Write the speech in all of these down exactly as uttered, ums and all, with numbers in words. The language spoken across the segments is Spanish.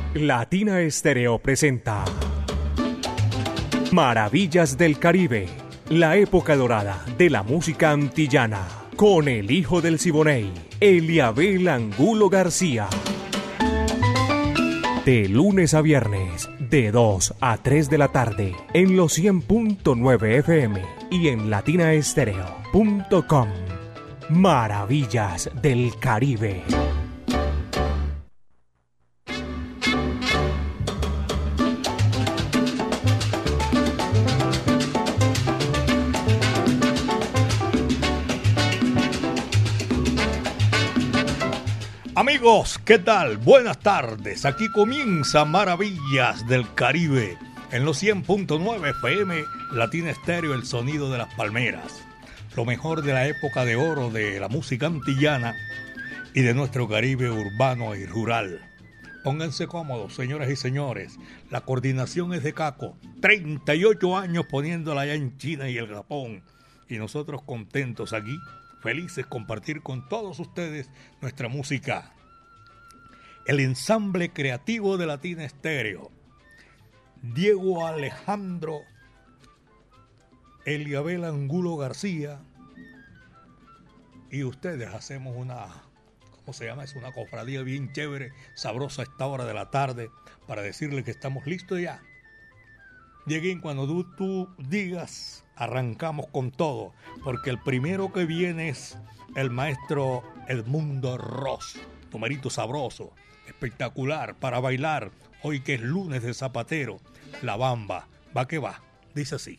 Latina Estéreo presenta Maravillas del Caribe, la época dorada de la música antillana, con el hijo del Siboney, Eliabel Angulo García. De lunes a viernes, de dos a tres de la tarde, en los cien punto nueve F M y en latina estéreo punto com. Maravillas del Caribe. Amigos, ¿qué tal? Buenas tardes. Aquí comienza Maravillas del Caribe en los cien punto nueve F M, Latina Estéreo, el sonido de las palmeras. Lo mejor de la época de oro de la música antillana y de nuestro Caribe urbano y rural. Pónganse cómodos, señoras y señores. La coordinación es de Caco. treinta y ocho años poniéndola allá en China y el Japón. Y nosotros contentos aquí, felices compartir con todos ustedes nuestra música. El ensamble creativo de Latina Estéreo. Diego Alejandro, Eliabel Angulo García y ustedes hacemos una, ¿cómo se llama? Es una cofradía bien chévere, sabrosa a esta hora de la tarde para decirle que estamos listos ya. Dieguín, cuando tú, tú digas, arrancamos con todo, porque el primero que viene es el maestro Edmundo Ross, numerito sabroso, espectacular para bailar, hoy que es lunes de zapatero, la bamba, va que va, dice así.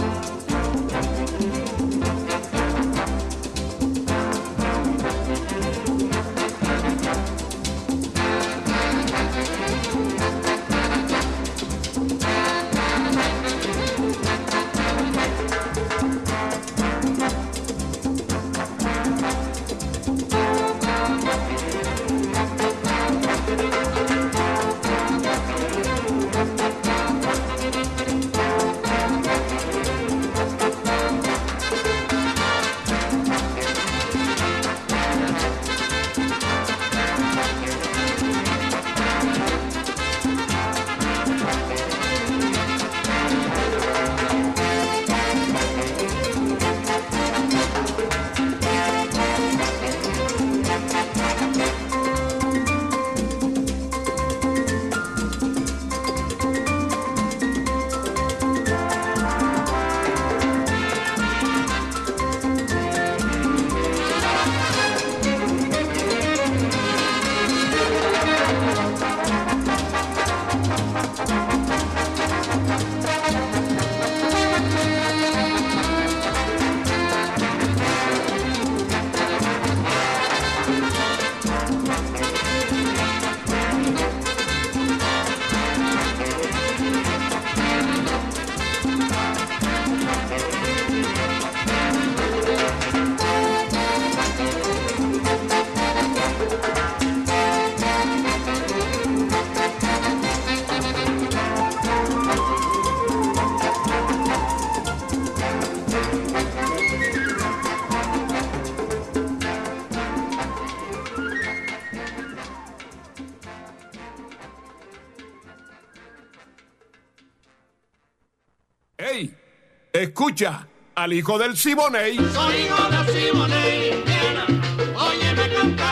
Escucha al hijo del Siboney. Soy hijo del Siboney, Indiana. Óyeme cantar.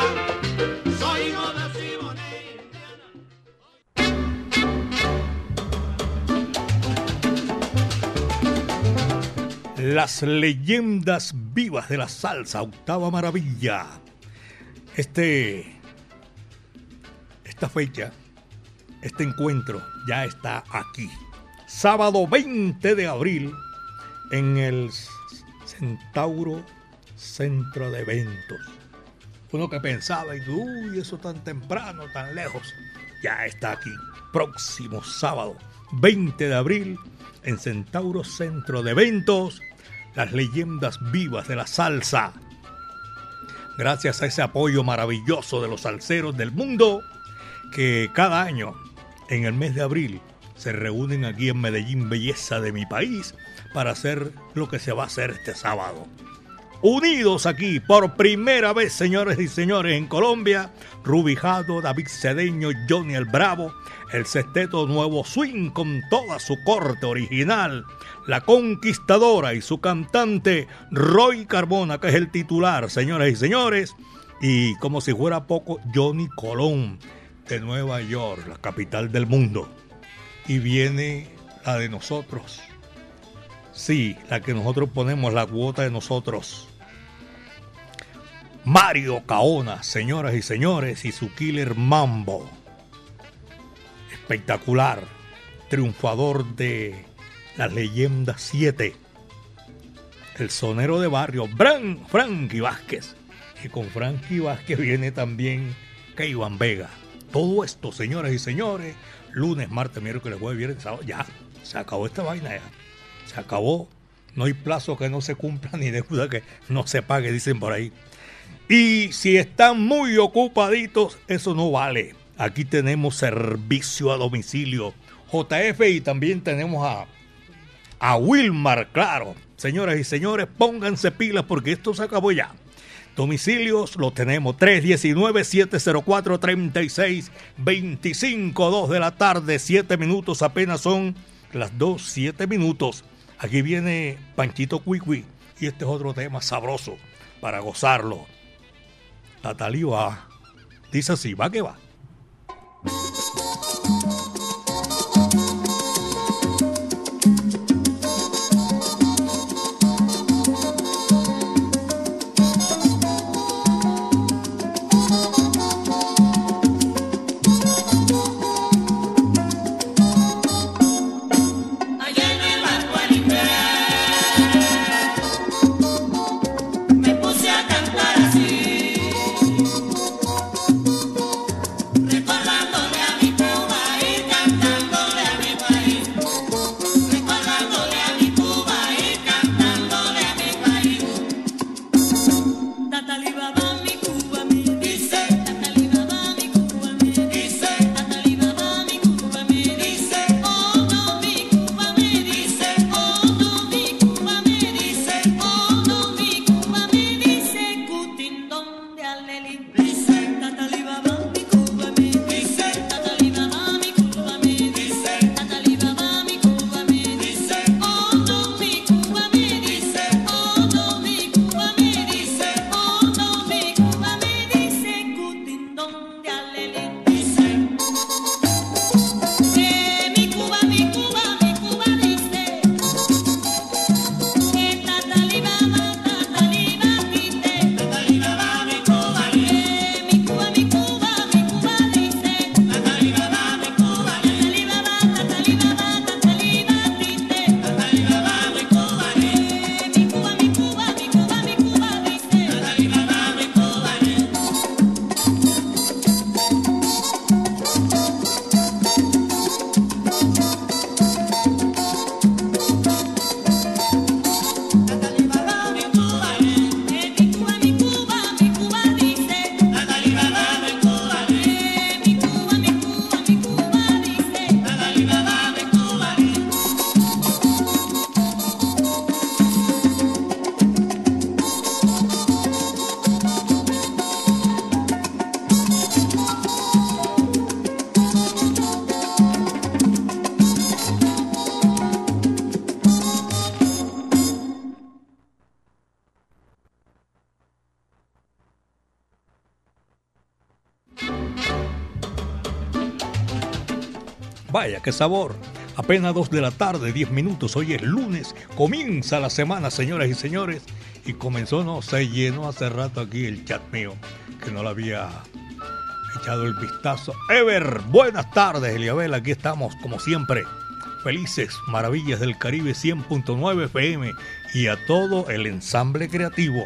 Soy hijo del Siboney, Indiana. Las leyendas vivas de la salsa, octava maravilla. Este, esta fecha, este encuentro ya está aquí. Sábado veinte de abril. En el Centauro Centro de Eventos. Uno que pensaba, y uy, eso tan temprano, tan lejos, ya está aquí. Próximo sábado, veinte de abril, en Centauro Centro de Eventos, las leyendas vivas de la salsa. Gracias a ese apoyo maravilloso de los salseros del mundo, que cada año, en el mes de abril, se reúnen aquí en Medellín, belleza de mi país, para hacer lo que se va a hacer este sábado. unidos aquí por primera vez, señores y señores, en Colombia. Rubijado, David Cedeño, Johnny el Bravo, el Sexteto Nuevo Swing con toda su corte original, La Conquistadora y su cantante Roy Carbona, que es el titular, señores y señores, y como si fuera poco, Johnny Colón de Nueva York, la capital del mundo. Y viene la de nosotros. Sí, la que nosotros ponemos, la cuota de nosotros. Mario Caona, señoras y señores, y su Killer Mambo. Espectacular, triunfador de las leyendas siete. El sonero de barrio, Bran, Frankie Vázquez. Y con Frankie Vázquez viene también Keivan Vega. Todo esto, señoras y señores, lunes, martes, miércoles, jueves, viernes, sábado, ya, se acabó esta vaina ya. Se acabó. No hay plazo que no se cumpla ni deuda que no se pague, dicen por ahí. Y si están muy ocupaditos, eso no vale. Aquí tenemos servicio a domicilio J F y también tenemos a, a Wilmar, claro. Señoras y señores, pónganse pilas porque esto se acabó ya. Domicilios lo tenemos tres uno nueve, siete cero cuatro, tres seis dos cinco, dos de la tarde, siete minutos, apenas son las dos, siete minutos. Aquí viene Panchito Cuicui y este es otro tema sabroso para gozarlo. Tatalí va, dice así, va que va. Vaya, qué sabor. Apenas dos de la tarde, diez minutos. Hoy es lunes. Comienza la semana, señoras y señores. Y comenzó, no, se llenó hace rato aquí el chat mío, que no lo había echado el vistazo. Ever, buenas tardes, Eliabel. Aquí estamos, como siempre. Felices, maravillas del Caribe cien punto nueve F M. Y a todo el ensamble creativo.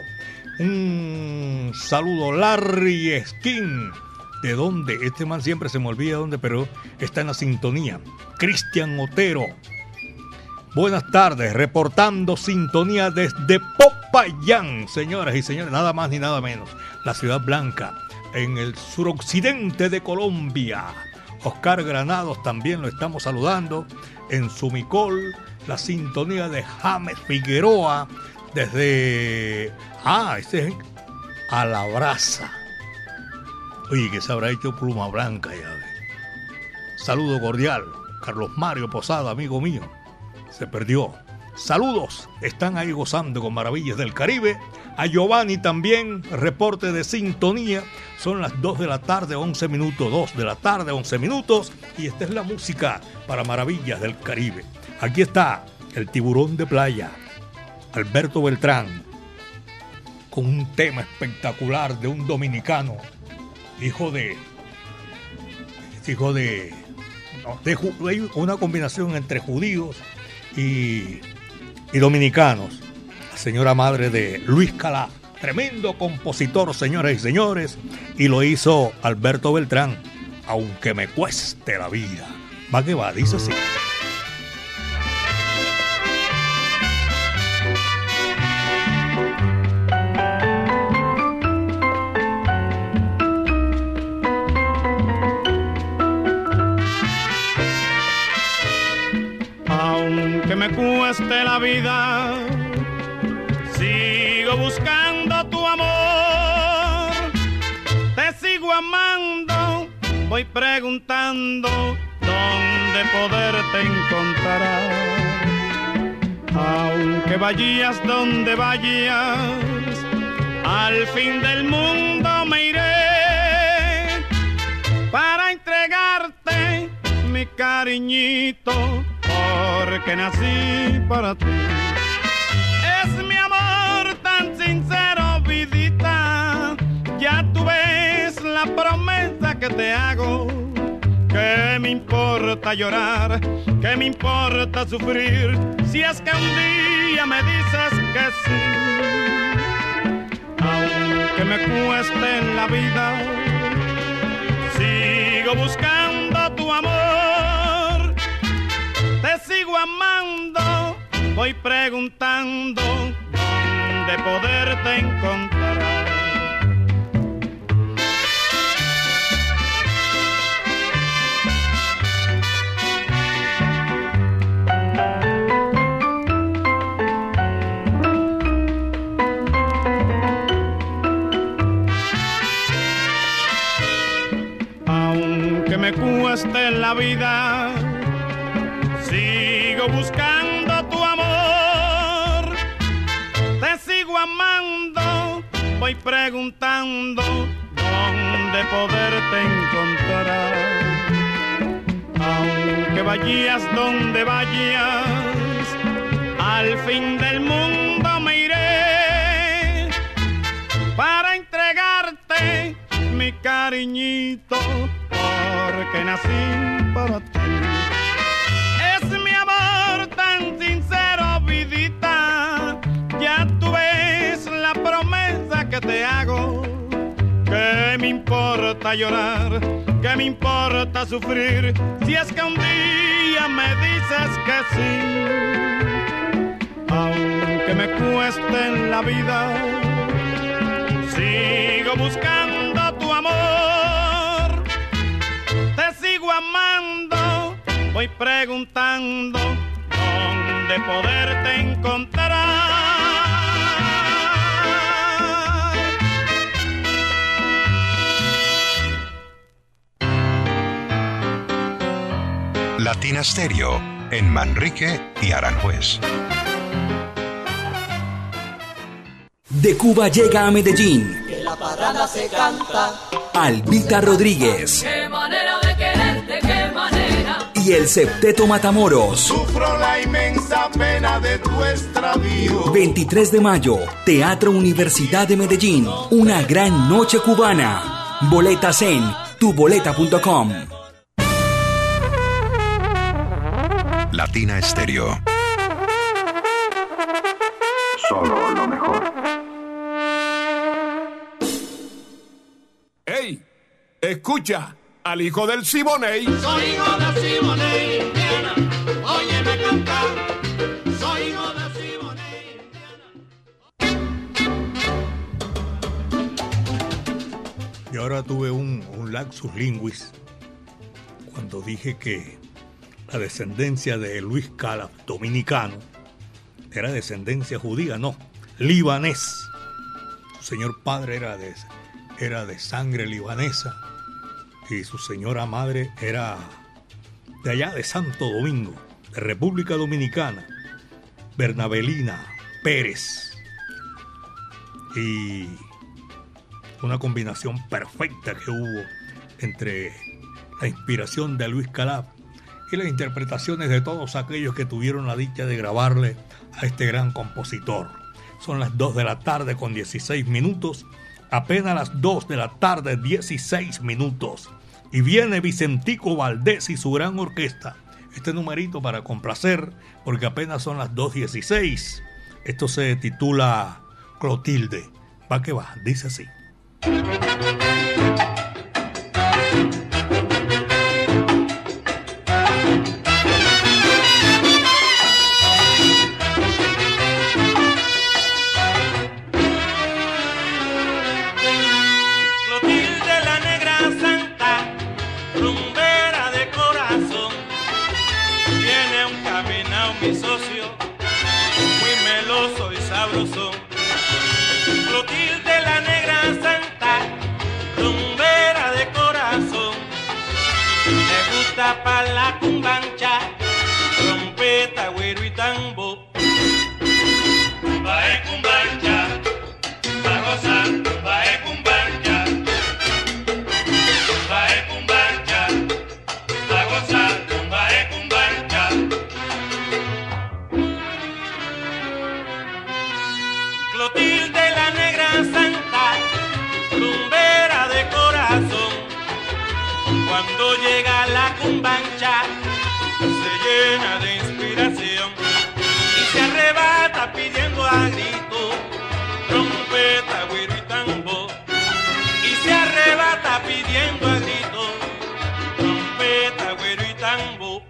Un saludo, Larry Skin. ¿De dónde? Este man siempre se me olvida dónde, pero está en la sintonía. Cristian Otero. Buenas tardes, reportando sintonía desde Popayán, señoras y señores, nada más ni nada menos. La Ciudad Blanca, en el suroccidente de Colombia. Oscar Granados también lo estamos saludando. En Sumicol, la sintonía de James Figueroa. desde... Ah, este es a la brasa. Oye, que se habrá hecho Pluma Blanca ya. Saludo cordial. Carlos Mario Posada, amigo mío. Se perdió. Saludos. Están ahí gozando con Maravillas del Caribe. A Giovanni también, reporte de sintonía. Son las dos de la tarde, once minutos. dos de la tarde, once minutos. Y esta es la música para Maravillas del Caribe. Aquí está el Tiburón de Playa, Alberto Beltrán, con un tema espectacular de un dominicano, hijo de... Hijo de... No, de hay una combinación entre judíos y, y dominicanos. La señora madre de Luis Calaf, tremendo compositor, señoras y señores, y lo hizo Alberto Beltrán, aunque me cueste la vida. Va que va, dice así. Aunque me cueste la vida, sigo buscando tu amor, te sigo amando, voy preguntando dónde poderte encontrar. Aunque vayas donde vayas, al fin del mundo me iré para entregarte mi cariñito, porque nací para ti. Es mi amor tan sincero, vidita, ya tú ves la promesa que te hago. ¿Qué me importa llorar? ¿Qué me importa sufrir? Si es que un día me dices que sí. Aunque me cueste en la vida, sigo buscando tu amor, te sigo amando, voy preguntando dónde poderte encontrar. Aunque me cueste la vida, sigo buscando tu amor, te sigo amando, voy preguntando dónde poderte encontrar. Aunque vayas donde vayas, al fin del mundo me iré para entregarte mi cariñito, porque nací para ti. Es mi amor tan sincero, vidita, ya tú ves la promesa que te hago. ¿Qué me importa llorar? ¿Qué me importa sufrir? Si es que un día me dices que sí. Aunque me cueste en la vida, sigo buscando tu amor, te sigo amando, voy preguntando dónde poderte encontrar. Latina Stereo en Manrique y Aranjuez. De Cuba llega a Medellín. Que la parranda se canta. Albita Rodríguez. Qué manera de quererte, qué manera. Y el Septeto Matamoros. Sufro la inmensa pena de tu extravío. veintitrés de mayo, Teatro Universidad de Medellín. Una gran noche cubana. Boletas en tu boleta punto com. Latina Stereo. Solo lo mejor. ¡Ey! Escucha al hijo del Siboney. Soy hijo de Siboney, Indiana. Óyeme cantar. Soy hijo de Siboney, Indiana. Y ahora tuve un, un lapsus linguis cuando dije que la descendencia de Luis Calaf, dominicano, era descendencia judía. No, libanés. Su señor padre era de, era de sangre libanesa y su señora madre era de allá de Santo Domingo, de República Dominicana, Bernabelina Pérez. Y una combinación perfecta que hubo entre la inspiración de Luis Calaf y las interpretaciones de todos aquellos que tuvieron la dicha de grabarle a este gran compositor. Son las dos de la tarde con dieciséis minutos, apenas las dos de la tarde dieciséis minutos. Y viene Vicentico Valdés y su gran orquesta. Este numerito para complacer, porque apenas son las dos dieciséis. Esto se titula Clotilde. Va que va, dice así. Mi socio, muy meloso y sabroso. Clotilde la negra santa, rumbera de corazón. Me gusta pa' la cumbancha, trompeta, güero y tambo. Bae cumbancha, pa' gozar, bae cumbancha. Bae cumbancha, pa' gozar, bae cumbancha. Clotilde la negra santa, rumbera de corazón. Cuando llega la cumbancha, se llena de inspiración y se arrebata pidiendo a grito, trompeta, güiro y tambor. Y se arrebata pidiendo a grito, trompeta, güiro y tambor.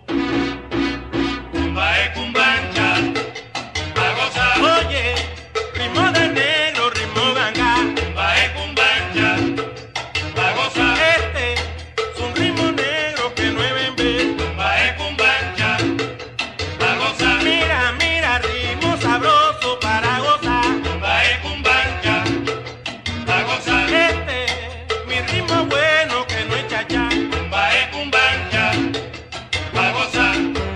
Bae cumbancha, a gozar. Oye, ritmo de negro, ritmo ganga, bae cumbancha, a gozar. Este es un ritmo negro que no es bembé, bae cumbancha, a gozar. Mira, mira, ritmo sabroso para gozar, bae cumbancha, a gozar. Este es mi ritmo bueno que no es chachá, bae cumbancha, a gozar.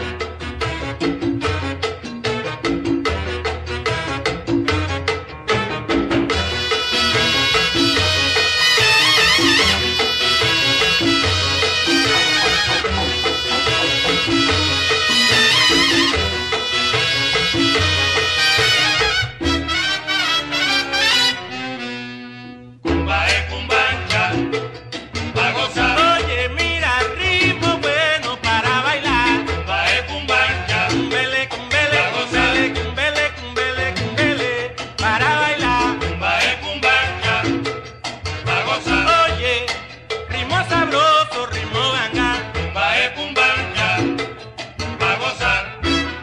Bae cumbancha, a gozar. Oye, mira, ritmo bueno para bailar. Bae cumbancha, cumbele, cumbele, cumbele, cumbele, cumbele, cumbele, para bailar. Bae cumbancha, a gozar. Oye, ritmo sabroso, ritmo ganga. Bae cumbancha, a gozar.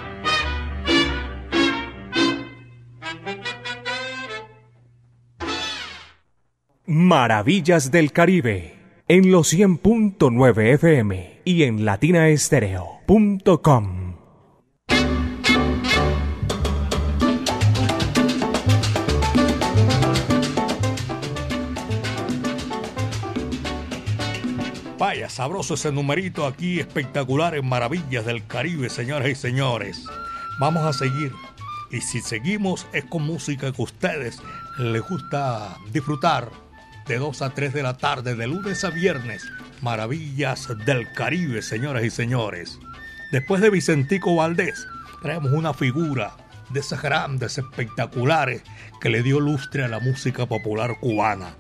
Maravillas del Caribe, en los cien punto nueve F M y en latina estéreo punto com. Vaya, sabroso ese numerito aquí, espectacular en Maravillas del Caribe, señoras y señores. Vamos a seguir. Y si seguimos es con música que a ustedes les gusta disfrutar de dos a tres de la tarde, de lunes a viernes. Maravillas del Caribe, señoras y señores. Después de Vicentico Valdés, traemos una figura de esas grandes, espectaculares, que le dio lustre a la música popular cubana.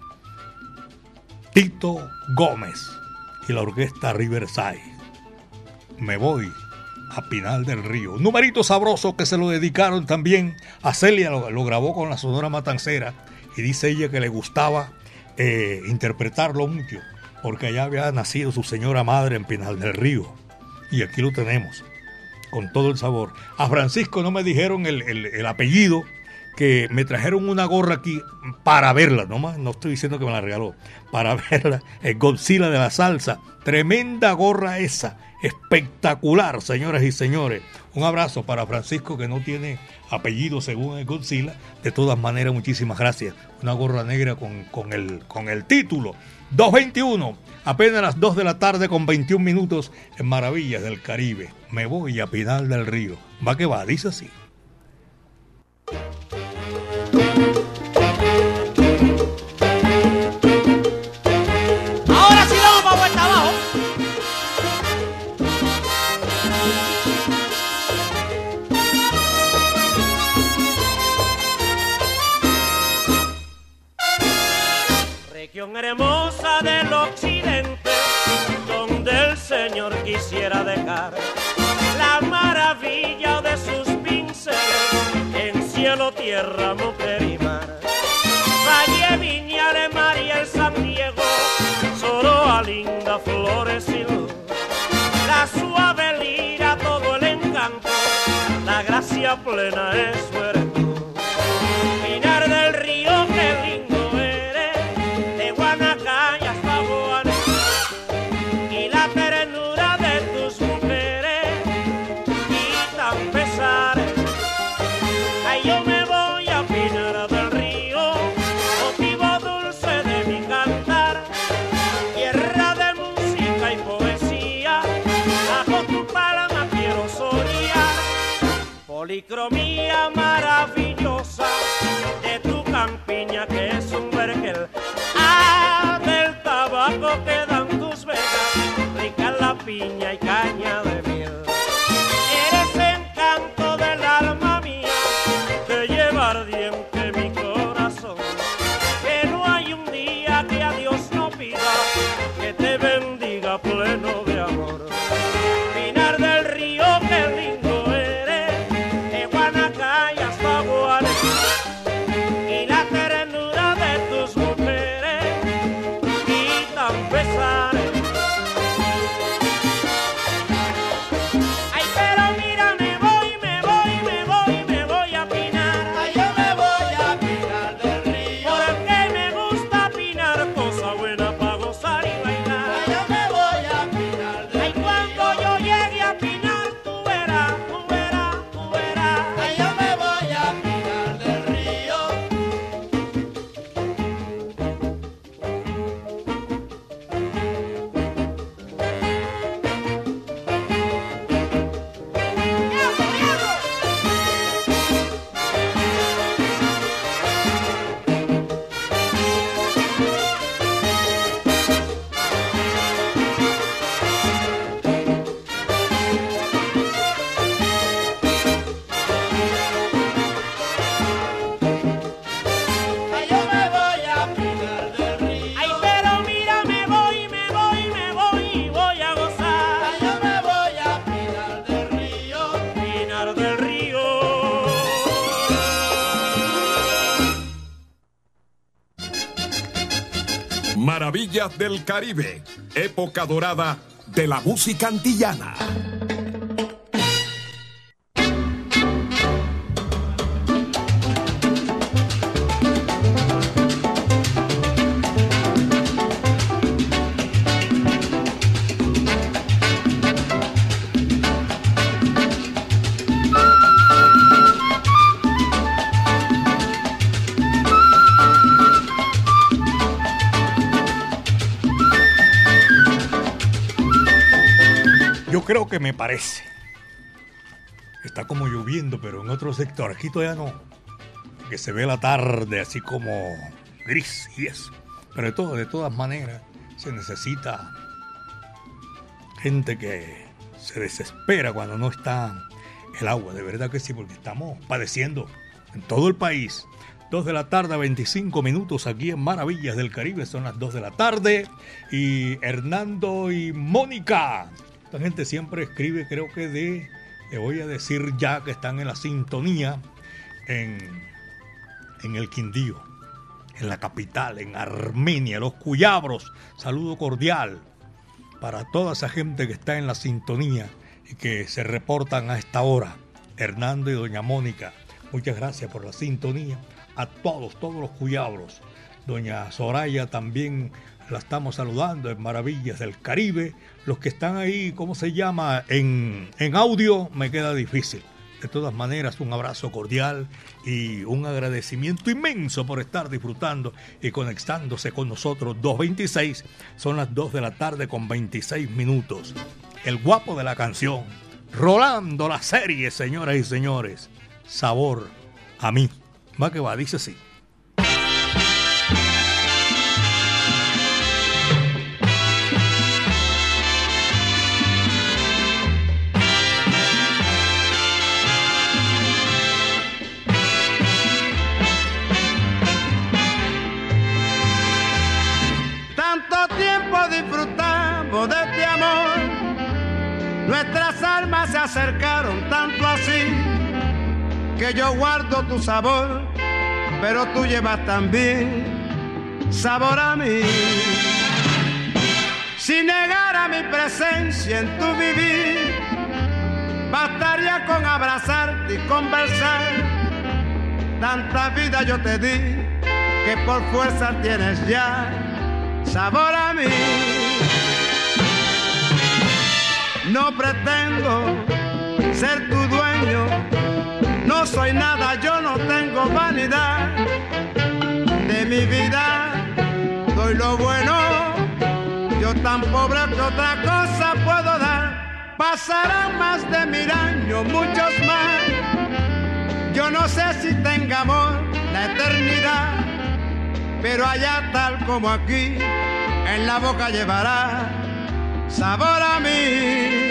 Tito Gómez y la orquesta Riverside. Me voy a Pinal del Río. Un numerito sabroso que se lo dedicaron también a Celia, lo, lo grabó con la Sonora Matancera, y dice ella que le gustaba eh, interpretarlo mucho, porque allá había nacido su señora madre en Pinal del Río, y aquí lo tenemos, con todo el sabor. A Francisco no me dijeron el, el, el apellido, que me trajeron una gorra aquí para verla, no más, no estoy diciendo que me la regaló, para verla, el Godzilla de la salsa, tremenda gorra esa, espectacular, señoras y señores. Un abrazo para Francisco, que no tiene apellido según el Godzilla. De todas maneras, muchísimas gracias. Una gorra negra con, con, el, con el título. dos veintiuno, apenas las dos de la tarde con veintiún minutos en Maravillas del Caribe. Me voy a Pinar del Río. Va que va, dice así. Ahora sí vamos para vuelta abajo. Región hermosa del occidente, donde el Señor quisiera dejar la maravilla de sus pinceles en cielo, tierra, mujer y mar. Valle, Viñales, Mariel, San Diego, Soroa, linda, flores y luz, la suave lira, todo el encanto, la gracia plena es su heredad. Pinar del Río, qué lindo eres, de Guanacay hasta Guané, y la ternura de tus mujeres quitan pesares. Ay, yo me voy a Pinar del Río, motivo dulce de mi cantar, tierra de música y poesía, bajo tu palma quiero soñar, policromía maravillosa de tu campiña que es un vergel, ah, del tabaco que dan tus vegas, rica la piña y caña de miel. Eres encanto del alma mía, de llevar ardiente mi corazón, que no hay un día que a Dios no pida que te bendiga pleno de amor. Pinar del Río, qué lindo eres, de Guanacay hasta Guané, y la ternura de tus mujeres quitan pesares. Ay, pero mira, me voy, me voy, me voy, me voy a Pinar. Ay, yo me voy a Pinar del Río, porque me gusta Pinar, cosa buena para gozar y bailar. Ay, yo me voy a Pinar del Río. Ay, cuando yo llegue a Pinar, tú verás, tú verás, tú verás. Ay, yo me voy a Pinar del Río. Ay, yo me voy a Pinar del Río. Ay, pero mira, me voy, me voy, me voy y voy a gozar. Ay, yo me voy a Pinar del Río. Pinar del Río. Maravillas del Caribe, época dorada de la música antillana. Yo creo que me parece. Está como lloviendo, pero en otro sector. Aquí todavía no. Que se ve la tarde así como gris y eso. Pero de, todo, de todas maneras se necesita gente que se desespera cuando no está el agua. De verdad que sí, porque estamos padeciendo en todo el país. dos de la tarde, veinticinco minutos aquí en Maravillas del Caribe. Son las dos de la tarde. Y Hernando y Mónica. Esta gente siempre escribe, creo que de, le voy a decir ya que están en la sintonía en, en el Quindío, en la capital, en Armenia, los Cuyabros. Saludo cordial para toda esa gente que está en la sintonía y que se reportan a esta hora. Hernando y doña Mónica, muchas gracias por la sintonía. A todos, todos los cuyabros. Doña Soraya también la estamos saludando en Maravillas del Caribe. Los que están ahí, ¿cómo se llama? En, en audio me queda difícil. De todas maneras, un abrazo cordial y un agradecimiento inmenso por estar disfrutando y conectándose con nosotros. dos veintiséis, son las dos de la tarde con veintiséis minutos. El guapo de la canción, Rolando la serie, señoras y señores. Sabor a mí. Va que va, dice así. Disfrutamos de este amor, nuestras almas se acercaron tanto así, que yo guardo tu sabor, pero tú llevas también sabor a mí. Si negara mi presencia en tu vivir, bastaría con abrazarte y conversar. Tanta vida yo te di, que por fuerza tienes ya sabor a mí. No pretendo ser tu dueño, no soy nada, yo no tengo vanidad. De mi vida doy lo bueno, yo tan pobre que otra cosa puedo dar. Pasarán más de mil años, muchos más, yo no sé si tenga amor la eternidad, pero allá tal como aquí, en la boca llevará sabor a mí.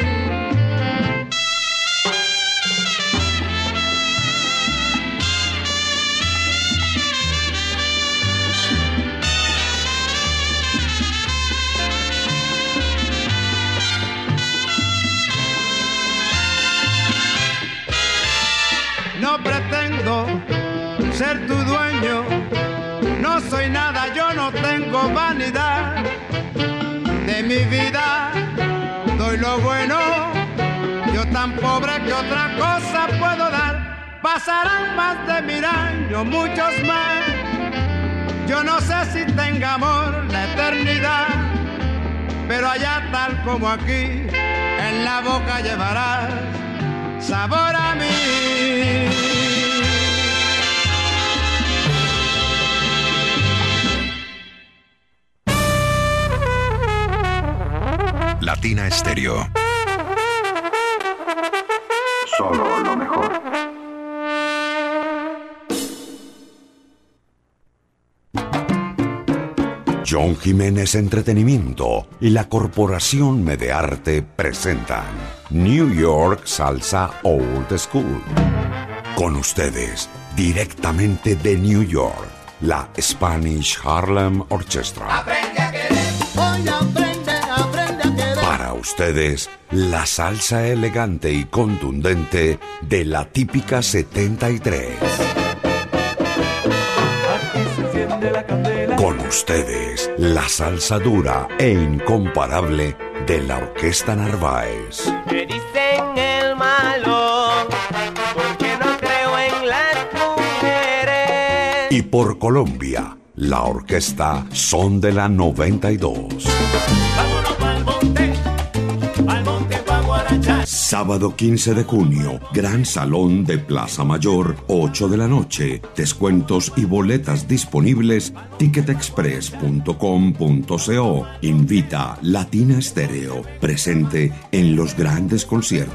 No pretendo ser tu dueño, no soy nada, yo no tengo vanidad. De mi vida doy lo bueno, yo tan pobre que otra cosa puedo dar. Pasarán más de mil años, muchos más, yo no sé si tenga amor la eternidad, pero allá tal como aquí, en la boca llevarás sabor a mí. Latina Estéreo. Solo lo mejor. John Jiménez Entretenimiento y la Corporación Medearte presentan New York Salsa Old School. Con ustedes, directamente de New York, la Spanish Harlem Orchestra. Aprende a querer, hoy aprende, aprende a querer. Para ustedes, la salsa elegante y contundente de la típica setenta y tres. Con ustedes, la salsa dura e incomparable de la Orquesta Narváez. Me dicen el malo, porque no creo en las mujeres. Y por Colombia, la Orquesta Son de la noventa y dos. Vámonos pa'l monte, pa'l monte pa' guarachar. Sábado quince de junio, Gran Salón de Plaza Mayor, ocho de la noche. Descuentos y boletas disponibles, ticket express punto com punto co. Invita Latina Estéreo, presente en los grandes conciertos.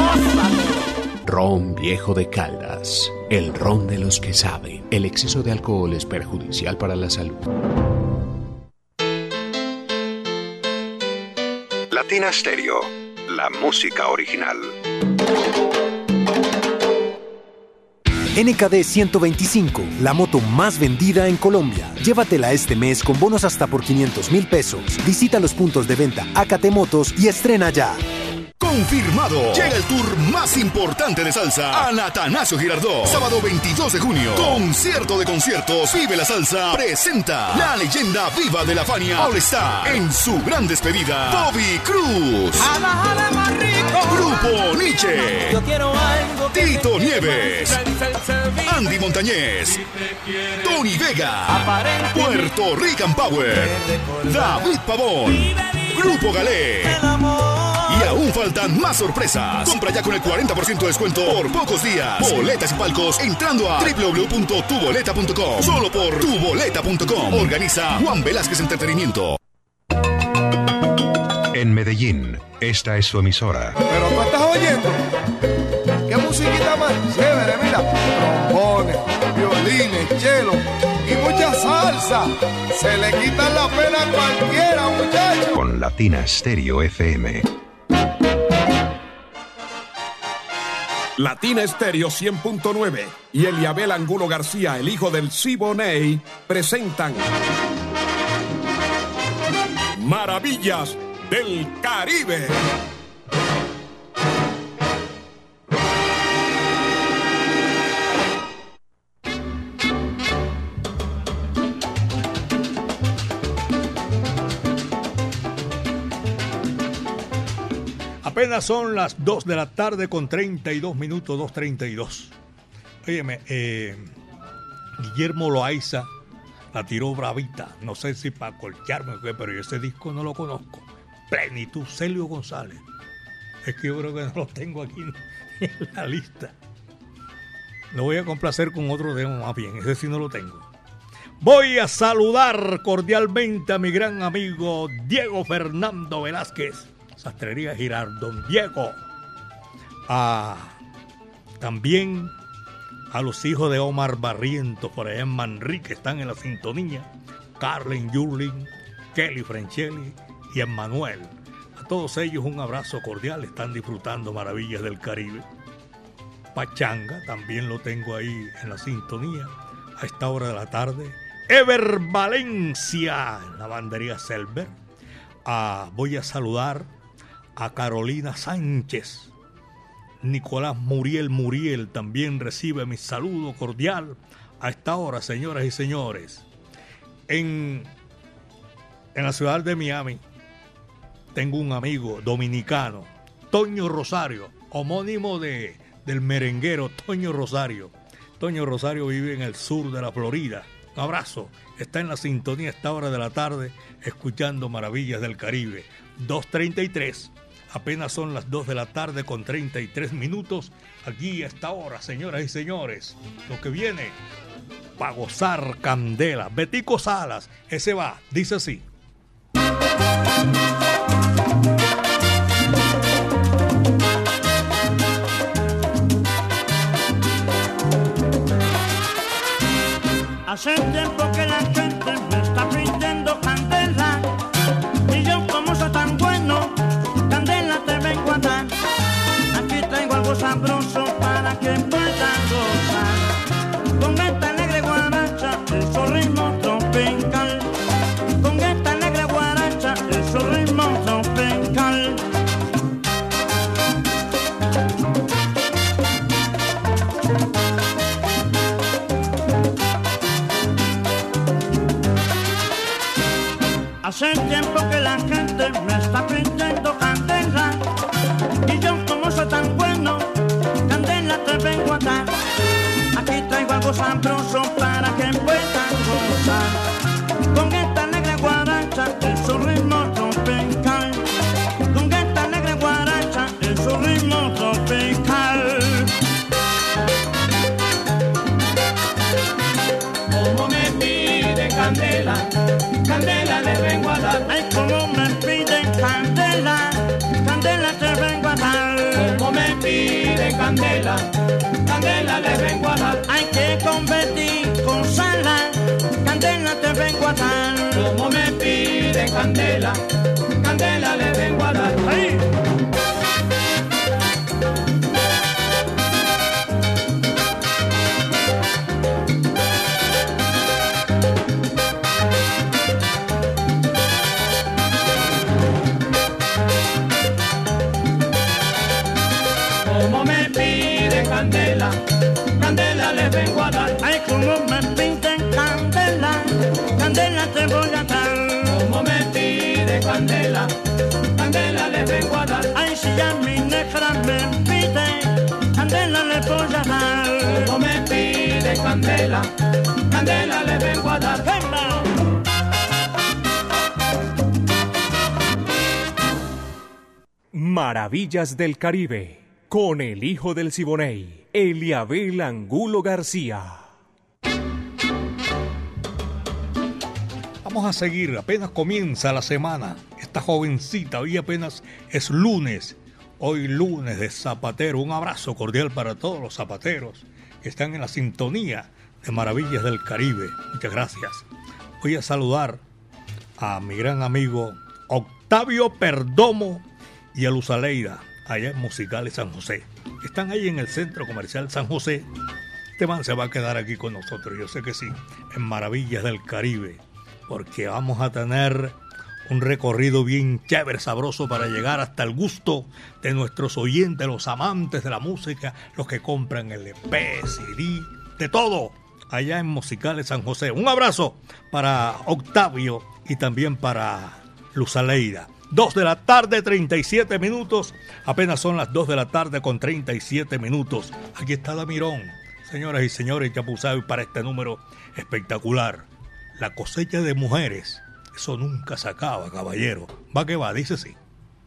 Ron Viejo de Caldas, el ron de los que saben. El exceso de alcohol es perjudicial para la salud. Latina Estéreo, la música original. N K D ciento veinticinco, la moto más vendida en Colombia. Llévatela este mes con bonos hasta por quinientos mil pesos. Visita los puntos de venta A K T Motos y estrena ya. Confirmado. Llega el tour más importante de salsa a Atanasio Girardot. Sábado veintidós de junio. Concierto de conciertos. Vive la Salsa. Presenta la leyenda viva de la Fania All Star. En su gran despedida, Bobby Cruz. Jala, jala más rico. Grupo Nietzsche. Yo quiero algo que Tito Nieves. Randy Montañez, Tony Vega, Puerto Rican Power, David Pavón, Grupo Galé. Y aún faltan más sorpresas. Compra ya con el cuarenta por ciento de descuento por pocos días. Boletas y palcos entrando a doble u doble u doble u punto tu boleta punto com. Solo por tu boleta punto com. Organiza Juan Velázquez Entretenimiento. En Medellín, esta es su emisora. Pero tú estás oyendo. ¿Qué musiquita más chévere? Mira, trombones, violines, cello y mucha salsa. Se le quita la pena a cualquiera, muchachos. Con Latina Stereo F M. Latina Estéreo cien punto nueve y Eliabel Angulo García, el hijo del Siboney, presentan Maravillas del Caribe. Apenas son las dos de la tarde con treinta y dos minutos, dos treinta y dos. Óyeme, eh, Guillermo Loaiza la tiró bravita. No sé si para colcharme o qué, pero yo ese disco no lo conozco. Plenitud, Celio González. Es que yo creo que no lo tengo aquí en la lista. Lo voy a complacer con otro tema más bien. Ese sí no lo tengo. Voy a saludar cordialmente a mi gran amigo Diego Fernando Velázquez. Sastrería Girardón Diego. A, también a los hijos de Omar Barrientos por allá en Manrique, están en la sintonía. Carlen Yurlin, Kelly Frenchelli y Emmanuel. A todos ellos un abrazo cordial. Están disfrutando Maravillas del Caribe. Pachanga también lo tengo ahí en la sintonía a esta hora de la tarde. Ever Valencia en la bandería Selber. Ah, voy a saludar a Carolina Sánchez. Nicolás Muriel Muriel también recibe mi saludo cordial a esta hora, señoras y señores. En, en la ciudad de Miami tengo un amigo dominicano, Toño Rosario, homónimo de, del merenguero Toño Rosario. Toño Rosario vive en el sur de la Florida. Un abrazo. Está en la sintonía a esta hora de la tarde escuchando Maravillas del Caribe. dos treinta y tres. Apenas son las dos de la tarde con treinta y tres minutos. Aquí a esta hora, señoras y señores, lo que viene para gozar candela. Betico Salas, ese va, dice así. Hace tiempo que la gente me está pidiendo candela y yo como soy tan bueno, candela te vengo a dar. Aquí traigo algo sabroso para que puedas gozar. Con esta alegre guaracha, el ritmo tropical. Con esta alegre guaracha, el ritmo tropical. Hace tiempo que la gente me está pidiendo candela y yo como soy tan bueno, candela te vengo a dar. Aquí traigo algo sabroso para que puedas gozar. Con esta alegre guaracha, el su ritmo tropical. Con esta alegre guaracha, el su ritmo tropical. Como me pide candela, candela le vengo a dar. Ay, como me piden candela, candela te vengo a dar. Como me piden candela, candela le vengo a dar. Hay que convertir con sala, candela te vengo a dar. Como me piden candela, candela le vengo a dar. ¡Ay! Candela, candela le vengo a dar. Ay, como me piden candela, candela te voy a dar. Como me pide candela, candela le vengo a dar. Ay, si a mi negra me pide, candela le voy a dar. Como me pide candela le vengo a dar. Maravillas del Caribe, con el hijo del Siboney, Eliabel Angulo García. Vamos a seguir, apenas comienza la semana. Esta jovencita, hoy apenas es lunes. Hoy lunes de zapatero. Un abrazo cordial para todos los zapateros que están en la sintonía de Maravillas del Caribe. Muchas gracias. Voy a saludar a mi gran amigo Octavio Perdomo y a Luz Aleida, allá en Musicales San José. Están ahí en el Centro Comercial San José. Este man se va a quedar aquí con nosotros, yo sé que sí, en Maravillas del Caribe, porque vamos a tener un recorrido bien chévere, sabroso, para llegar hasta el gusto de nuestros oyentes, los amantes de la música, los que compran L P, C D, de todo, allá en Musicales San José. Un abrazo para Octavio y también para Luz Aleida. Dos de la tarde, treinta y siete minutos. Apenas son las dos de la tarde con treinta y siete minutos. Aquí está Damirón. Señoras y señores, ya pusieron para este número espectacular. La cosecha de mujeres. Eso nunca se acaba, caballero. Va que va, dice sí.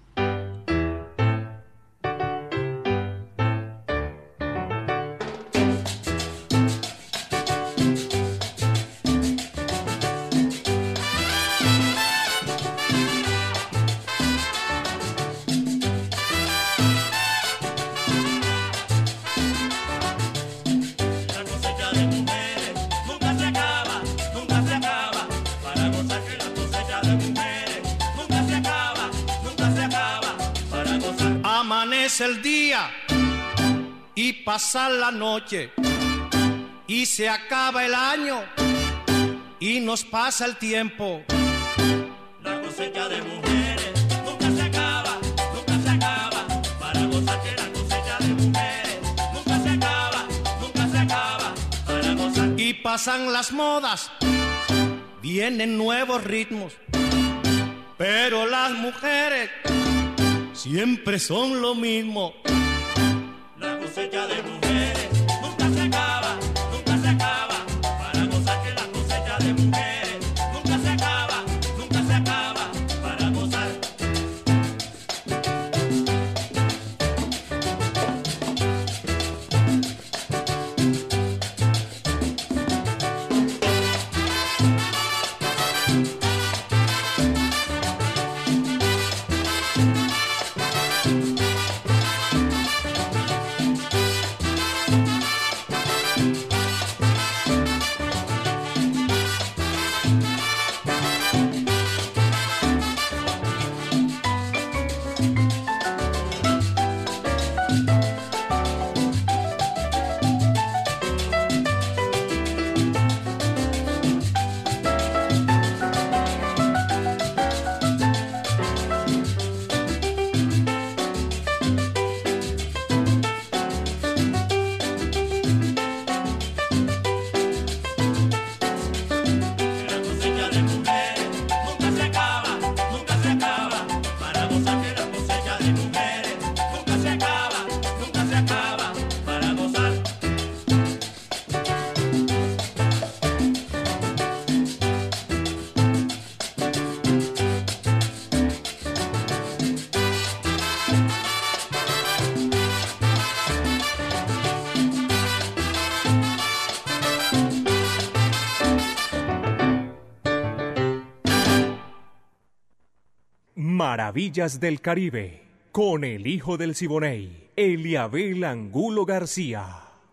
El día y pasa la noche y se acaba el año y nos pasa el tiempo. La cosecha de mujeres nunca se acaba, nunca se acaba. Para gozar que la cosecha de mujeres nunca se acaba, nunca se acaba. Para gozar. Y pasan las modas, vienen nuevos ritmos, pero las mujeres siempre son lo mismo. La cosecha de mujeres nunca se acaba, nunca se acaba. Para gozar que la cosecha de mujeres nunca se acaba, nunca se acaba. Para gozar. Maravillas del Caribe, con el hijo del Siboney, Eliabel Angulo García.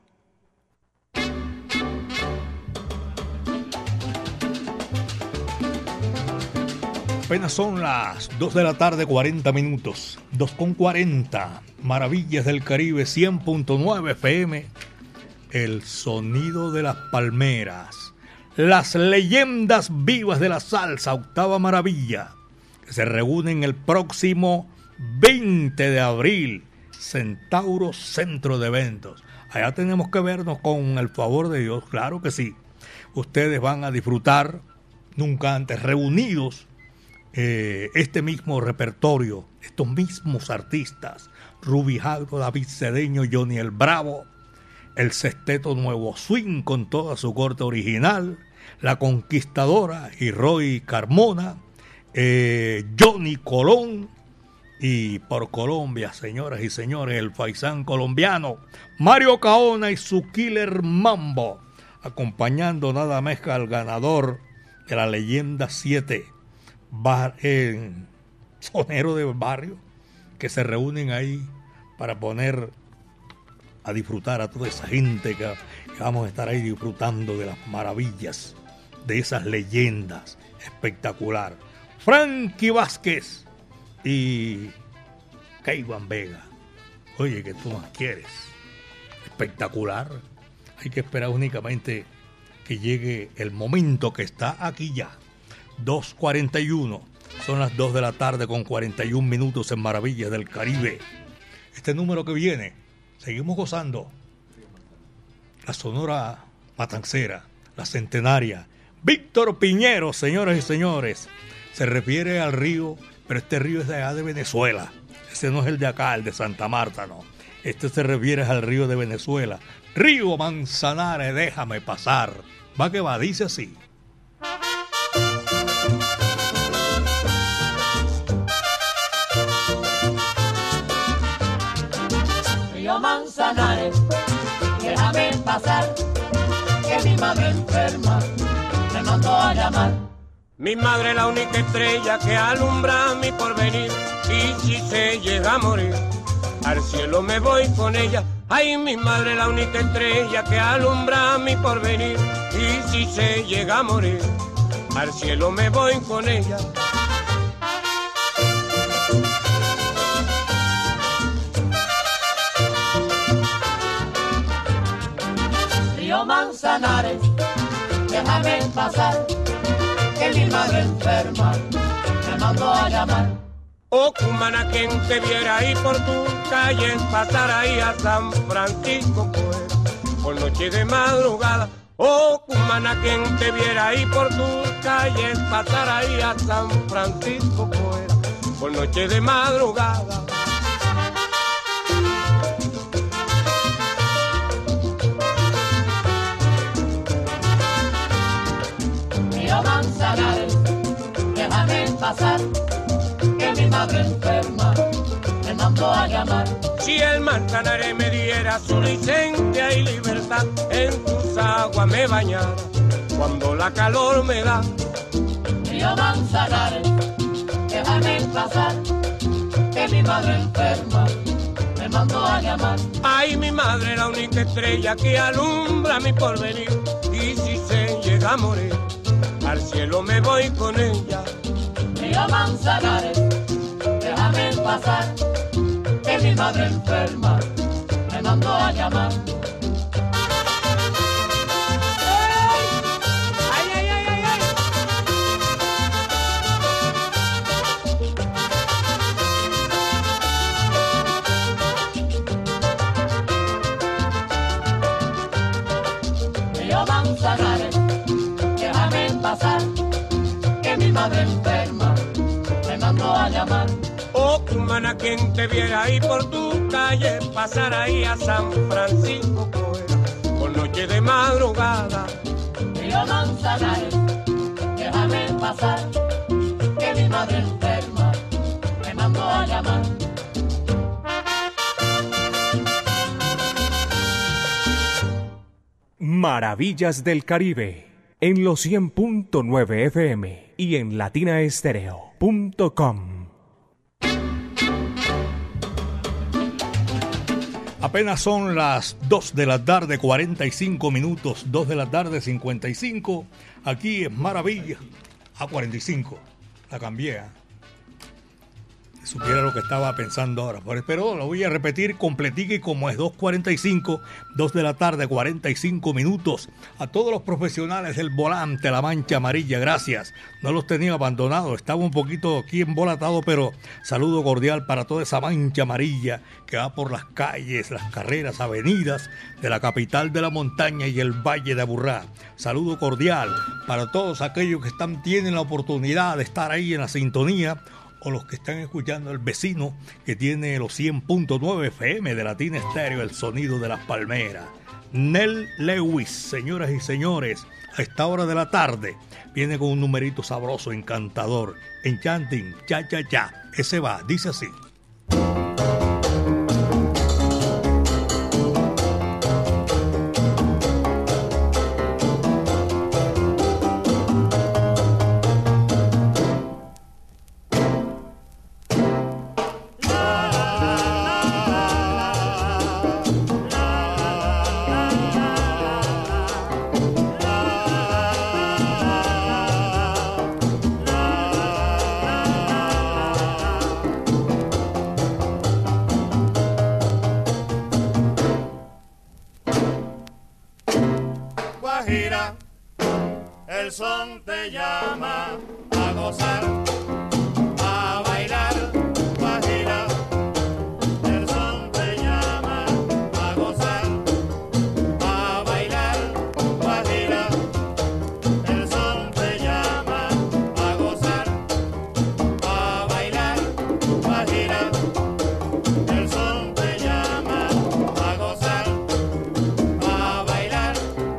Apenas son las dos de la tarde, cuarenta minutos. dos con cuarenta. Maravillas del Caribe, cien punto nueve F M. El sonido de las palmeras. Las leyendas vivas de la salsa, octava maravilla, que se reúnen el próximo veinte de abril. Centauro Centro de Eventos. Allá tenemos que vernos con el favor de Dios, claro que sí. Ustedes van a disfrutar, nunca antes reunidos, eh, este mismo repertorio, estos mismos artistas, Ruby Jagro, David Cedeño, Johnny el Bravo, el Sexteto Nuevo Swing con toda su corte original, La Conquistadora y Roy Carmona, eh, Johnny Colón, y por Colombia, señoras y señores, el faisán colombiano Mario Caona y su Killer Mambo, acompañando nada más que al ganador de la Leyenda siete, bar, eh, sonero de barrio, que se reúnen ahí para poner a disfrutar a toda esa gente que, que vamos a estar ahí disfrutando de las maravillas de esas leyendas. Espectacular. Frankie Vázquez y Keivan Vega. Oye, ¿qué tú más quieres? Espectacular. Hay que esperar únicamente que llegue el momento, que está aquí ya. dos cuarenta y uno. Son las dos de la tarde con cuarenta y un minutos en Maravillas del Caribe. Este número que viene, seguimos gozando. La Sonora Matancera, la Centenaria. Víctor Piñero, señoras y señores. Se refiere al río, pero este río es de allá de Venezuela. Ese no es el de acá, el de Santa Marta, no. Este se refiere al río de Venezuela. Río Manzanares, déjame pasar. Va que va, dice así. Río Manzanares, déjame pasar, que mi madre enferma me mandó a llamar. Mi madre la única estrella que alumbra mi porvenir, y si se llega a morir, al cielo me voy con ella. Ay, mi madre la única estrella que alumbra mi porvenir, y si se llega a morir, al cielo me voy con ella. Río Manzanares, déjame pasar, que mi madre enferma me mandó a llamar. Oh, cumana, quien te viera ahí por tu calle, pasar ahí a San Francisco, pues, por noche de madrugada. Oh, cumana, quien te viera ahí por tu calle, pasar ahí a San Francisco, pues, por noche de madrugada. Río Manzanares, déjame pasar, que mi madre enferma me mandó a llamar. Si el Manzanares me diera su licencia y libertad, en sus aguas me bañara cuando la calor me da. Río Manzanares, déjame pasar, que mi madre enferma me mandó a llamar. Ay, mi madre la única estrella que alumbra mi porvenir, y si se llega a morir, al cielo me voy con ella. Río Manzanares, déjame pasar, que mi madre enferma me mandó a llamar. ¡Ay, ay, ay, ay, ay! Río Manzanares, déjame pasar, que mi madre enferma me mandó a llamar. Oh, cumana, quien te viera ahí por tu calle, pasar ahí a San Francisco, pues, por noche de madrugada. Río Manzanares, déjame pasar, que mi madre enferma me mandó a llamar. Maravillas del Caribe, en los cien punto nueve F M y en latina estéreo punto com. Apenas son las dos de la tarde, cuarenta y cinco minutos, dos de la tarde, cincuenta y cinco, aquí en Maravilla, a cuarenta y cinco, la cambié, ¿eh? Si supiera lo que estaba pensando ahora, pero lo voy a repetir completica y como es dos cuarenta y cinco, dos de la tarde, cuarenta y cinco minutos, a todos los profesionales del volante, la mancha amarilla, gracias, no los tenía abandonados, estaba un poquito aquí embolatado, pero saludo cordial para toda esa mancha amarilla que va por las calles, las carreras, avenidas de la capital de la montaña y el Valle de Aburrá. Saludo cordial para todos aquellos que están, tienen la oportunidad de estar ahí en la sintonía, o los que están escuchando el vecino que tiene los cien punto nueve F M de Latina Estéreo, el sonido de las palmeras. Nell Lewis, señoras y señores, a esta hora de la tarde, viene con un numerito sabroso, encantador. Enchanting, cha, cha, cha. Ese va, dice así. El son te llama a gozar, a bailar, Guajira. El son te llama a gozar, a bailar, Guajira. El son te llama a gozar, a bailar, Guajira. El son te llama a gozar, a bailar.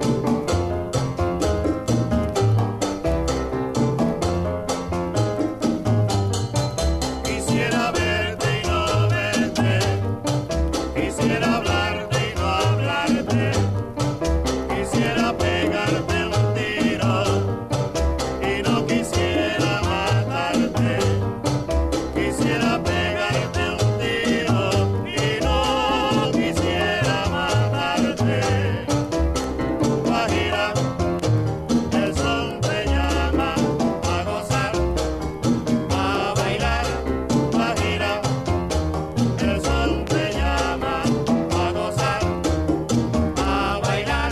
Quisiera verte y no verte, quisiera hablarte y no hablarte, quisiera pegarte un tiro y no quisiera matarte, quisiera pegarte un tiro y no quisiera matarte. Guajira, el son te llama a gozar, a bailar. Guajira, el son te llama a gozar, a bailar.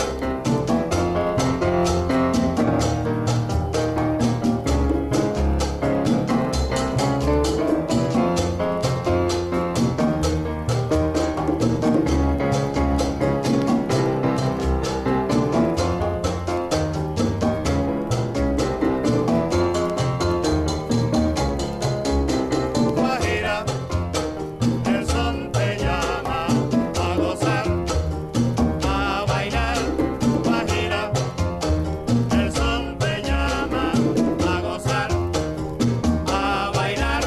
Guajira, el son te llama a gozar, a bailar. Guajira, el son te llama a gozar, a bailar.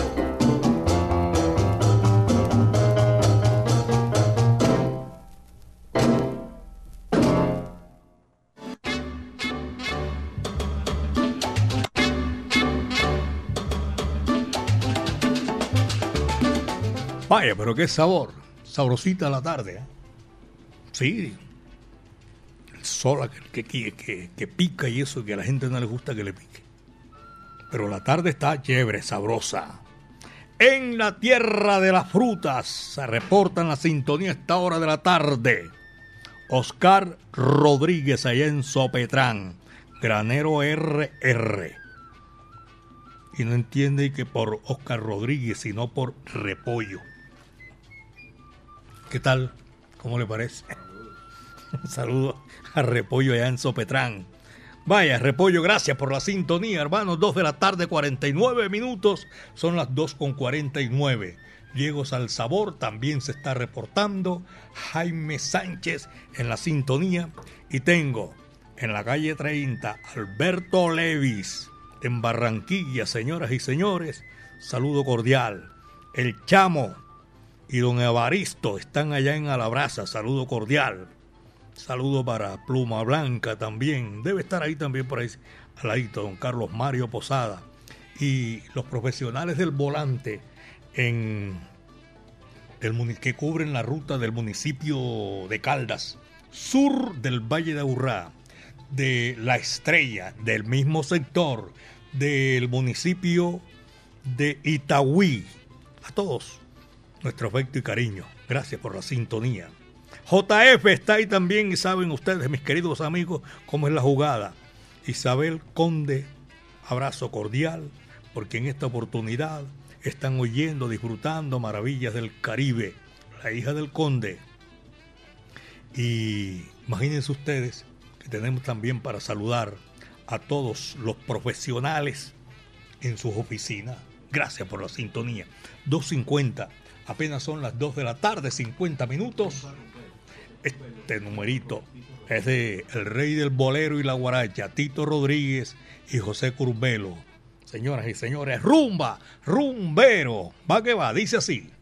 Vaya, pero qué sabor. Sabrosita la tarde, ¿eh? Sí. El sol que, que, que, que pica y eso, que a la gente no le gusta que le pique. Pero la tarde está chévere, sabrosa. En la tierra de las frutas se reporta en la sintonía a esta hora de la tarde. Oscar Rodríguez allá en Sopetrán, granero R R. Y no entiende que por Oscar Rodríguez, sino por Repollo. ¿Qué tal? ¿Cómo le parece? Un saludo a Repollo allá en Sopetrán. Vaya, Repollo, gracias por la sintonía, hermanos. Dos de la tarde, cuarenta y nueve minutos. Son las dos con cuarenta y nueve. Diego Salsabor también se está reportando. Jaime Sánchez en la sintonía. Y tengo en la calle treinta Alberto Levis en Barranquilla, señoras y señores. Saludo cordial. El Chamo y don Evaristo están allá en Alabraza. Saludo cordial. Saludo para Pluma Blanca también. Debe estar ahí también por ahí al ladito don Carlos Mario Posada. Y los profesionales del volante en el, que cubren la ruta del municipio de Caldas, sur del Valle de Aburrá, de La Estrella, del mismo sector, del municipio de Itagüí. A todos, nuestro afecto y cariño. Gracias por la sintonía. J F está ahí también y saben ustedes, mis queridos amigos, cómo es la jugada. Isabel Conde, abrazo cordial, porque en esta oportunidad están oyendo, disfrutando maravillas del Caribe, la hija del Conde. Y imagínense ustedes que tenemos también para saludar a todos los profesionales en sus oficinas. Gracias por la sintonía. dos cincuenta, apenas son las dos de la tarde, cincuenta minutos. Este numerito es de el rey del bolero y la guaracha, Tito Rodríguez y José Curbelo. Señoras y señores, rumba, rumbero. Va que va, dice así.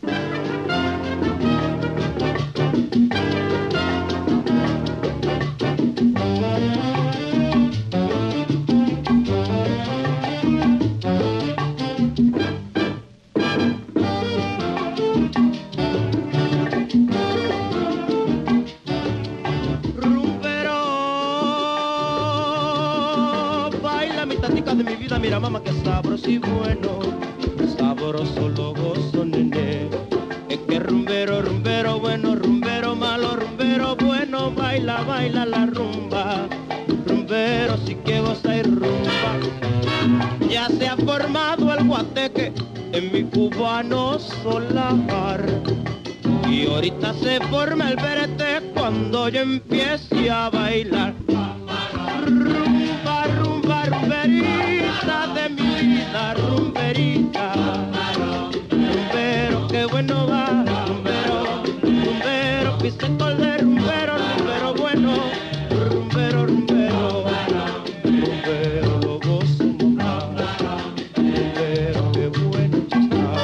Mira mamá que sabroso y bueno, sabroso lo gozo nene. Es que rumbero, rumbero bueno, rumbero malo, rumbero bueno, baila, baila la rumba. Rumbero sí que goza y rumba. Ya se ha formado el guateque en mi cubano solar. Y ahorita se forma el berete cuando yo empiece a bailar. Rumba, rumba, rumberita de mi vida, rumberita. Rumbero, qué bueno va, rumbero, rumbero, pise col de rumbero, rumbero bueno, rumbero, rumbero, rumbero, lo gozo más, rumbero, qué bueno está.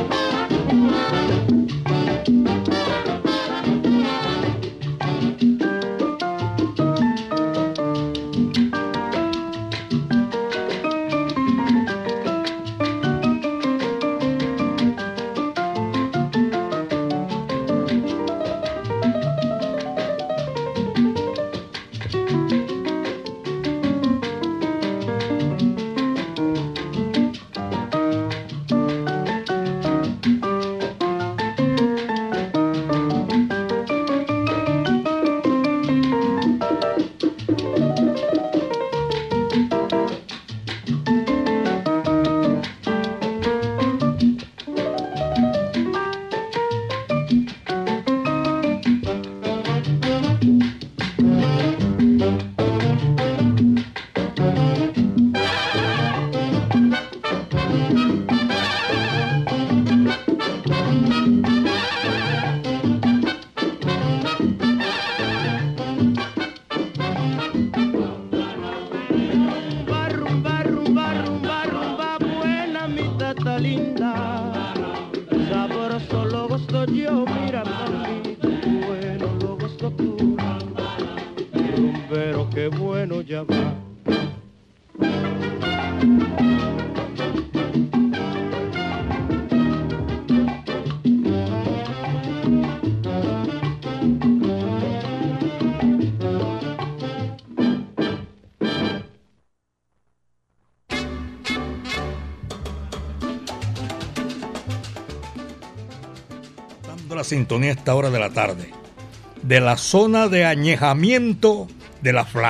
La sintonía a esta hora de la tarde de la zona de añejamiento de la F L A.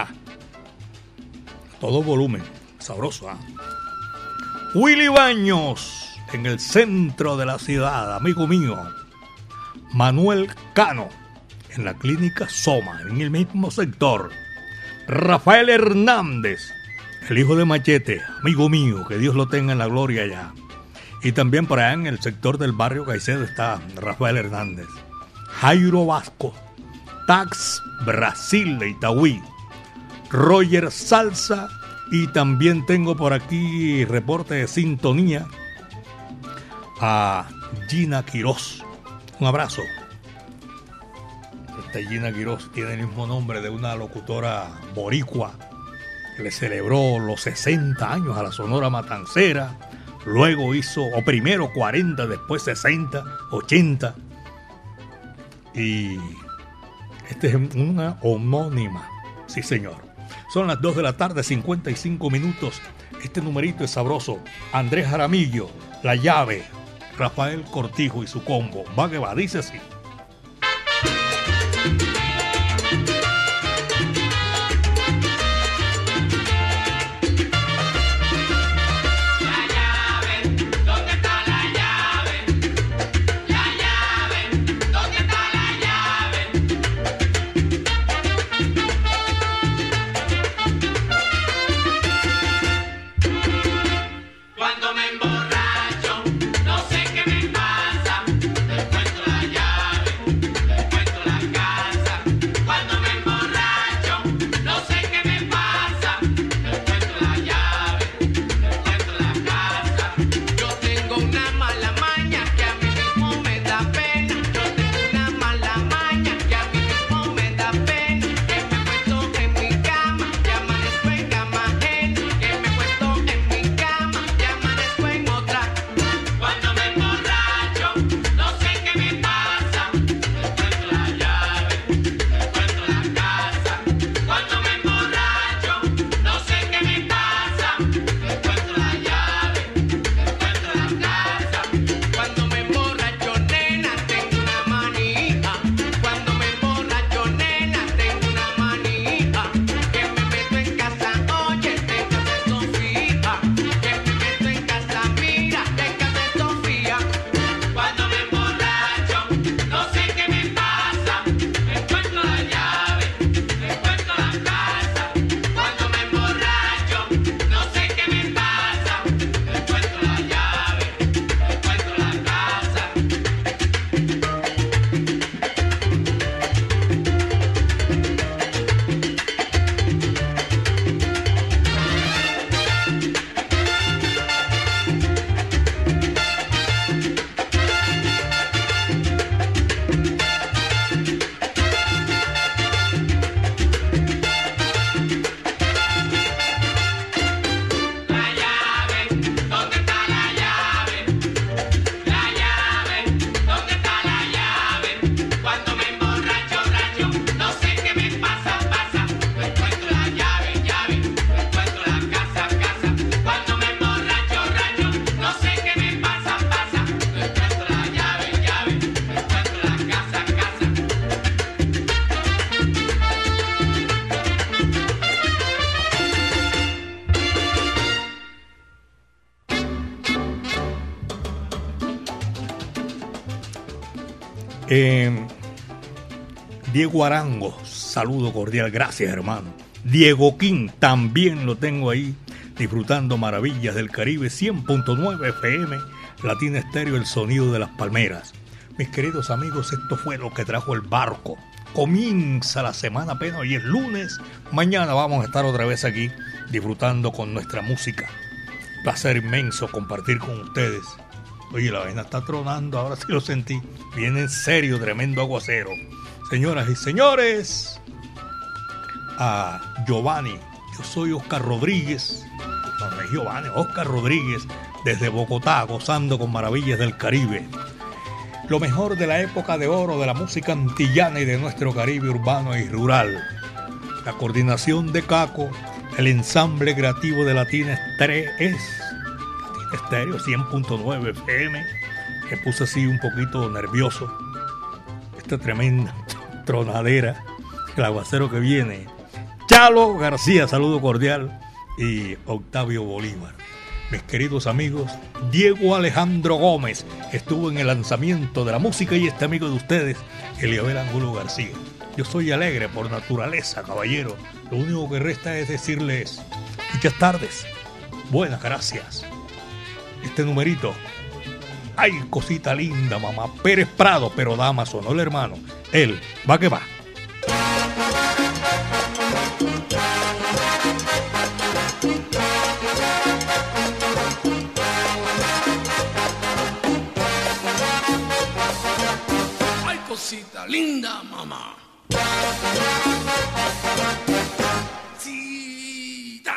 A todo volumen, sabroso, ¿eh? Willy Baños en el centro de la ciudad, amigo mío. Manuel Cano en la clínica Soma, en el mismo sector. Rafael Hernández, el hijo de Machete, amigo mío, que Dios lo tenga en la gloria ya. Y también por allá en el sector del barrio Caicedo está Rafael Hernández. Jairo Vasco, Tax Brasil de Itagüí, Roger Salsa, y también tengo por aquí reporte de sintonía a Gina Quiroz. Un abrazo. Esta Gina Quiroz tiene el mismo nombre de una locutora boricua que le celebró los sesenta años a la Sonora Matancera. Luego hizo, o primero cuarenta, después sesenta, ochenta. Y esta es una homónima. Sí, señor. Son las dos de la tarde, cincuenta y cinco minutos. Este numerito es sabroso. Andrés Jaramillo, La Llave, Rafael Cortijo y su combo. Va que va, dice así. Casa Eh, Diego Arango, saludo cordial, gracias hermano. Diego King, también lo tengo ahí, disfrutando maravillas del Caribe, cien punto nueve F M, Latina Estéreo, el sonido de las palmeras. Mis queridos amigos, esto fue lo que trajo el barco. Comienza la semana apenas, hoy es lunes, mañana vamos a estar otra vez aquí disfrutando con nuestra música. Placer inmenso compartir con ustedes. Oye, la vaina está tronando, ahora sí lo sentí. Viene en serio, tremendo aguacero. Señoras y señores, a Giovanni, yo soy Oscar Rodríguez. No, no es Giovanni, Oscar Rodríguez, desde Bogotá, gozando con maravillas del Caribe. Lo mejor de la época de oro de la música antillana y de nuestro Caribe urbano y rural. La coordinación de Caco, el ensamble creativo de Latina Estéreo, es Latina Estéreo cien punto nueve F M. Me puse así un poquito nervioso. Esta tremenda tronadera, el aguacero que viene. Chalo García, saludo cordial, y Octavio Bolívar. Mis queridos amigos, Diego Alejandro Gómez estuvo en el lanzamiento de la música y este amigo de ustedes, Eliabel Angulo García. Yo soy alegre por naturaleza, caballero. Lo único que resta es decirles muchas tardes, buenas gracias. Este numerito, ay, cosita linda, mamá. Pérez Prado, pero dama sonó el hermano. Él, va que va. Cosita linda, mamá. Cita.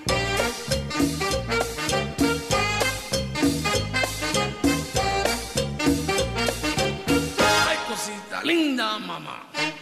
Ay, cosita linda, mamá.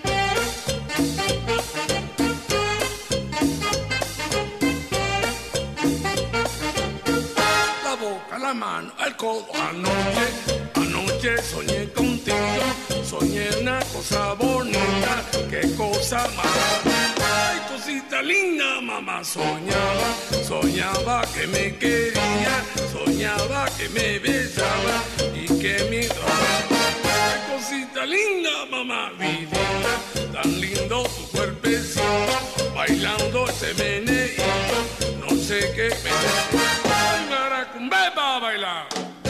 La boca, la mano, el codo. Anoche, anoche soñé contigo. Soñé una cosa bonita, qué cosa más. Ay, cosita linda, mamá. Soñaba, soñaba que me quería, soñaba que me besaba y que me daba. Ay, cosita linda, mamá. Vidita, tan lindo tu cuerpecito, bailando ese meneíto, no sé qué me. Ay, maracumbe pa' bailar.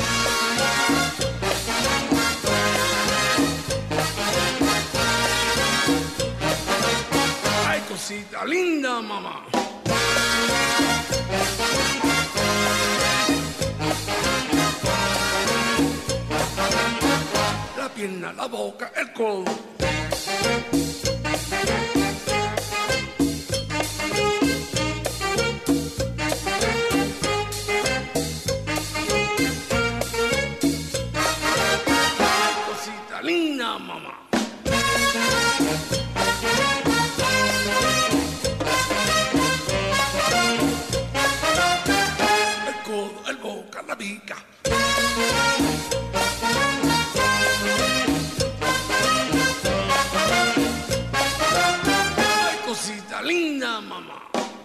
Cosita linda, mamá. La pierna, la boca, el codo. Cosita linda, mamá. La pica. Ay, cosita linda, mamá.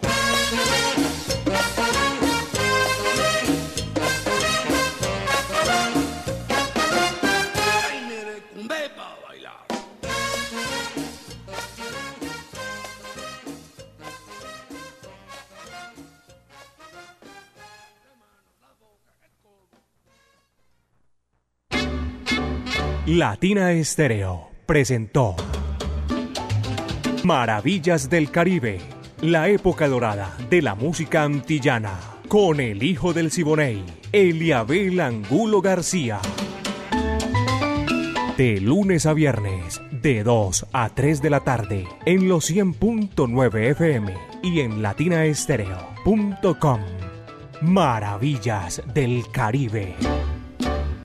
Ay, me recumbé pa' bailar. Latina Estéreo presentó Maravillas del Caribe, la época dorada de la música antillana, con el hijo del Siboney, Eliabel Angulo García. De lunes a viernes, de dos a tres de la tarde, en los cien punto nueve F M y en latina estéreo punto com. Maravillas del Caribe.